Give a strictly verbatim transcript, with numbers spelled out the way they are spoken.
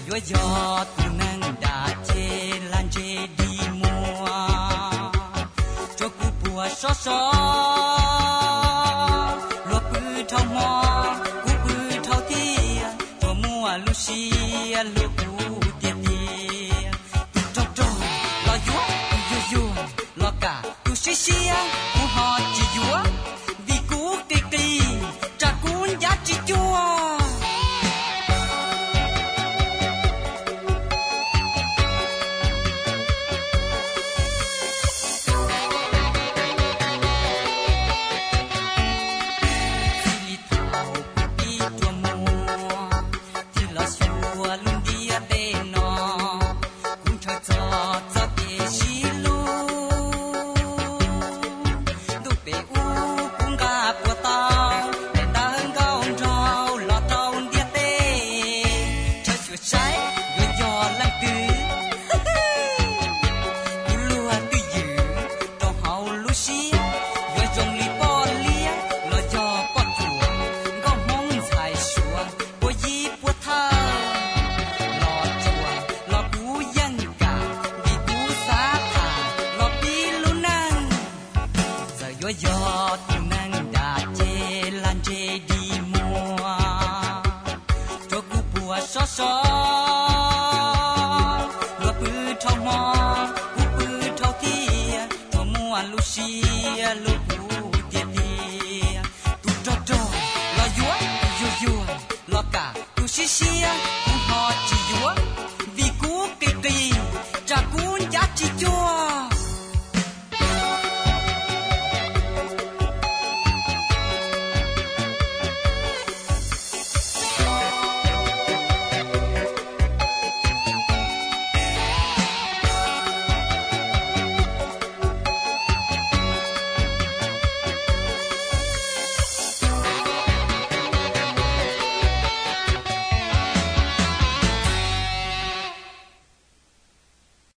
gió tu nâng đã chê lan chê đi mua cho cụ bùa xó xó lúa bự thau mò cụ bự thau tia cho mua Lucia lúa cụ tia tia tu trâu trâu lo dúa dúa dúa lo cả tu xí xía cụ họ chỉ dúa vì cụ tì tì trả cuốn giá chỉ chua. Gió tu nâng đã chê lan chê đi mua cho cụ bùa xó xó lúa bự thau mò cụ bự thau tia cho mua Lucia lúa cụ tia tia tu trâu trâu lo dúa dúa dúa lo cả tu xí xía